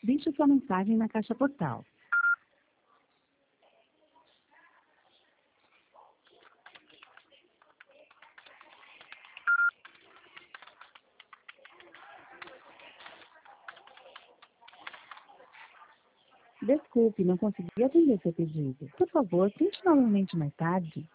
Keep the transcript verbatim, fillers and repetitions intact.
Deixe sua mensagem na caixa postal. Desculpe, não consegui atender seu pedido. Por favor, tente novamente mais tarde.